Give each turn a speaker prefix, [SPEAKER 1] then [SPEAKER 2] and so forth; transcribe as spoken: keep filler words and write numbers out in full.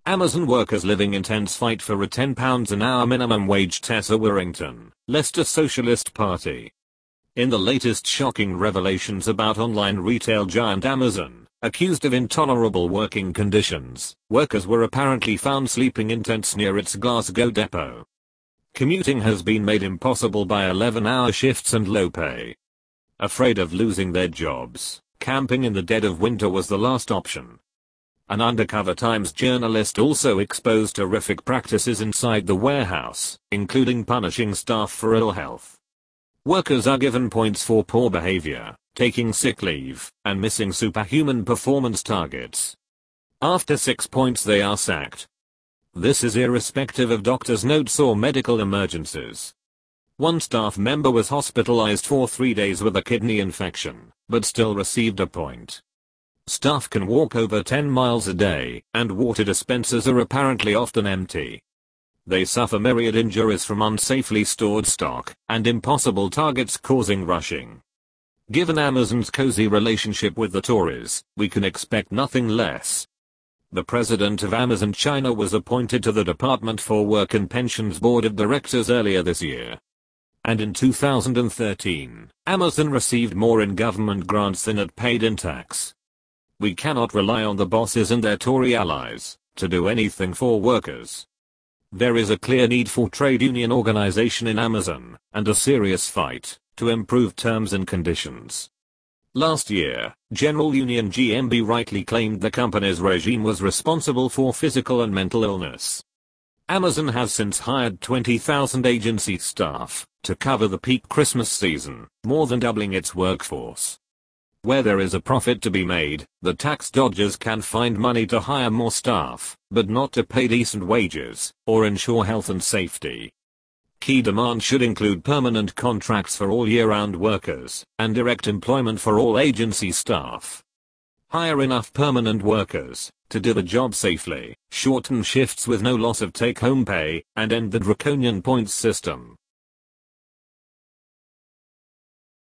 [SPEAKER 1] Amazon workers living intense fight for a ten pounds an hour minimum wage. Tessa Warrington, Leicester Socialist Party. In the latest shocking revelations about online retail giant Amazon, accused of intolerable working conditions, workers were apparently found sleeping in tents near its Glasgow depot. Commuting has been made impossible by eleven hour shifts and low pay. Afraid of losing their jobs, camping in the dead of winter was the last option. An undercover Times journalist also exposed horrific practices inside the warehouse, including punishing staff for ill health. Workers are given points for poor behavior, taking sick leave, and missing superhuman performance targets. After six points they are sacked. This is irrespective of doctor's notes or medical emergencies. One staff member was hospitalized for three days with a kidney infection, but still received a point. Staff can walk over ten miles a day, and water dispensers are apparently often empty. They suffer myriad injuries from unsafely stored stock, and impossible targets causing rushing. Given Amazon's cozy relationship with the Tories, we can expect nothing less. The president of Amazon China was appointed to the Department for Work and Pensions Board of Directors earlier this year. And in two thousand thirteen, Amazon received more in government grants than it paid in tax. We cannot rely on the bosses and their Tory allies to do anything for workers. There is a clear need for trade union organization in Amazon, and a serious fight to improve terms and conditions. Last year, General Union G M B rightly claimed the company's regime was responsible for physical and mental illness. Amazon has since hired twenty thousand agency staff to cover the peak Christmas season, more than doubling its workforce. Where there is a profit to be made, the tax dodgers can find money to hire more staff, but not to pay decent wages, or ensure health and safety. Key demands should include permanent contracts for all year-round workers, and direct employment for all agency staff. Hire enough permanent workers to do the job safely, shorten shifts with no loss of take-home pay, and end the draconian points system.